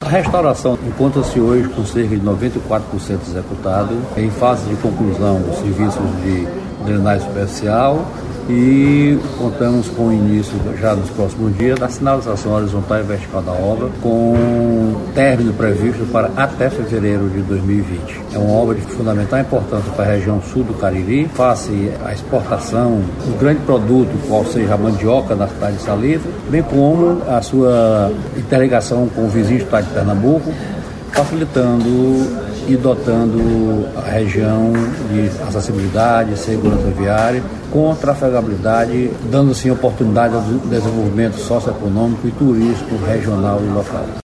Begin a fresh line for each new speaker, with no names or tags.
A restauração encontra-se hoje com cerca de 94% executado, em fase de conclusão dos serviços de drenagem superficial, e contamos com o início, já nos próximos dias, da sinalização horizontal e vertical da obra, com término previsto para até fevereiro de 2020. É uma obra de fundamental importância para a região sul do Cariri, face à exportação do grande produto, qual seja a mandioca da cidade de Salitre, bem como a sua interligação com o vizinho estado de Pernambuco, facilitando e dotando a região de acessibilidade, segurança viária, com trafegabilidade, dando assim oportunidade ao desenvolvimento socioeconômico e turístico regional e local.